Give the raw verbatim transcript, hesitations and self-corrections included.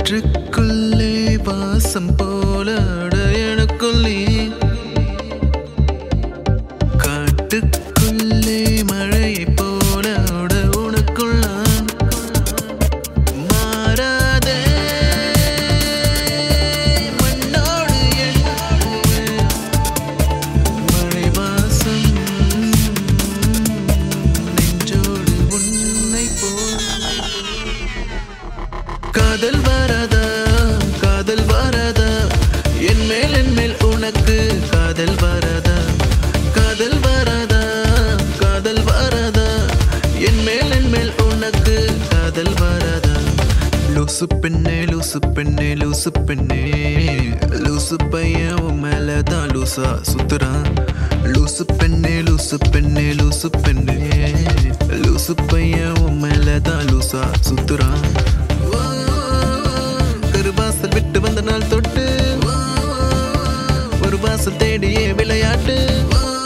காற்றுக்குள்ளே வாசம் போல எனக்குள்ளே காட்டுக்குள்ளே மழை போல உனக்குள்ள மாறாதே மண்ணோடு மழை வாசம் நெஞ்சோடு உன்னை போல் காதல் வரதா காதல் வரதா என் மேல் என் மேல் உனக்கு காதல் வரதா காதல் வரதா காதல் வரதா என் மேல் என் மேல் உனக்கு காதல் வரதா லூசு பெண்ணே லூசு பெண்ணே லூசு பெண்ணே லூசு பையன் உன் மேலதான் லூசா சுத்துறான் லூசு பெண்ணே லூசு பெண்ணே லூசு பெண்ணே லூசு பையன் உன் மேலதான் லூசா சுத்துறான் வாசல் விட்டு வந்த நாள் தொட்டு ஒரு வாசல் தேடியே விளையாட்டு